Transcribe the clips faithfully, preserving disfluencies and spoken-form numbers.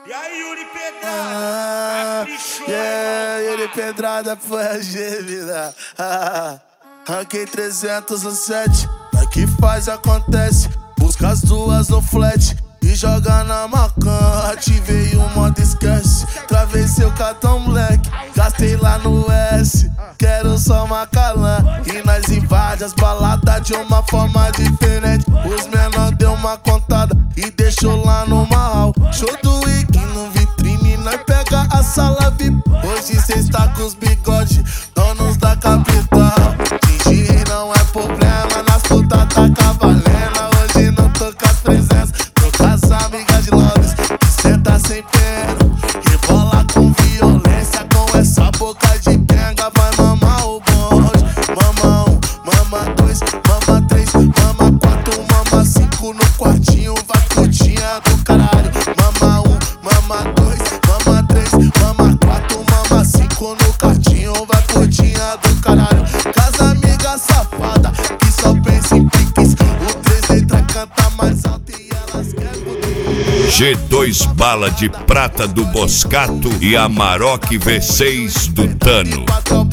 E aí, Yuri Pedrada? Ah, yeah, Yuri Pedrada foi a gêmea. Ah, ranquei trezentos no set. Daqui faz, acontece. Busca as duas no flat e joga na macan. Ativei o modo esquece. Travei seu cartão black. Gastei lá no S. Quero só Macalã. E nós invade as baladas de uma forma diferente. Os menor deu uma contada e deixou lá no mal. Show do Wiki no vitrine, nós pega a sala V I P. Hoje cê está com os bigodes, donos da capital. Fingir não é problema, nas putas tá cavalena. Hoje não tô com as presenças, tô com as amigas de Londres. Que cê tá sem pena, rebola com violência. Com essa boca de penga vai mamar o bonde. Mama um, mama dois, mama três, mama quatro, mama cinco no quartinho. Vai putinha do caralho. Mama um, mama dois, mama três, mama quatro, mama cinco no quartinho. Vai putinha do caralho. Casa amiga safada que só pensa em piques. O três letras canta mais alto e elas querem. G dois bala de prata do Boscato e Amarok V seis do Tano.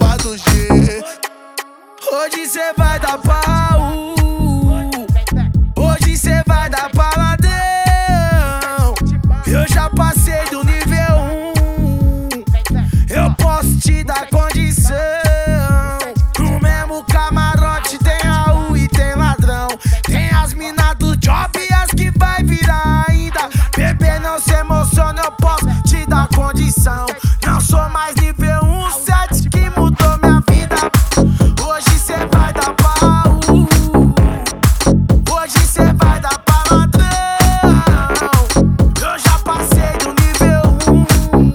Hoje cê vai dar pau, hoje cê vai dar paladão. Eu já passei do nível um, eu posso te dar condição. No mesmo camarote tem Raul e tem ladrão. Tem as minas do job e as que vai virar ainda. Bebê, não se emociona, eu posso te dar condição. Não sou mais nível um, sete que mudou minha vida. Hoje cê vai dar pau, hoje cê vai dar paladrão. Eu já passei do nível um.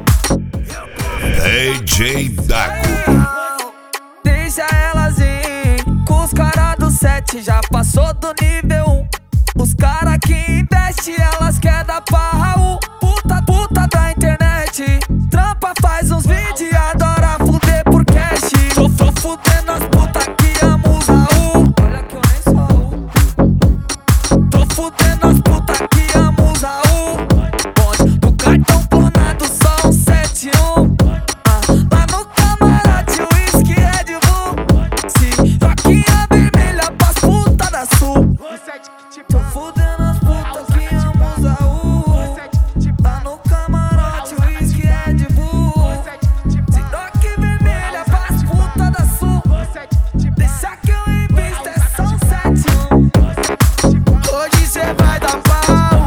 D J Dago. Deixa elas ir, com os caras do sete já passou do nível um. Os caras que investem, elas querem dar pra Raul. Puta, puta da internet, trampa, faz uns vídeos e adora fuder por cash. Tô, tô fudendo as putas que amam os Raul. Olha que eu nem sou Raul. Tô fudendo as putas que amam os Raul. Bonde do cartão clonado, só um sete um. Ah, lá no camarote, whisky Red Bull. Se toquinha vermelha pras putas da sul. Tô fudendo as putas que amam os Raul. Lá no camarote, whisky Red Bull. Se toque vermelha pras putas da sul. Deixa que eu invisto, é só um sete um. Hoje cê vai dar pau,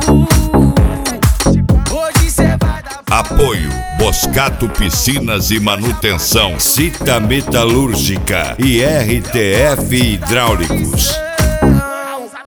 hoje cê vai dar pau. Apoio Boscato Piscinas e Manutenção, Cita Metalúrgica e R T F Hidráulicos.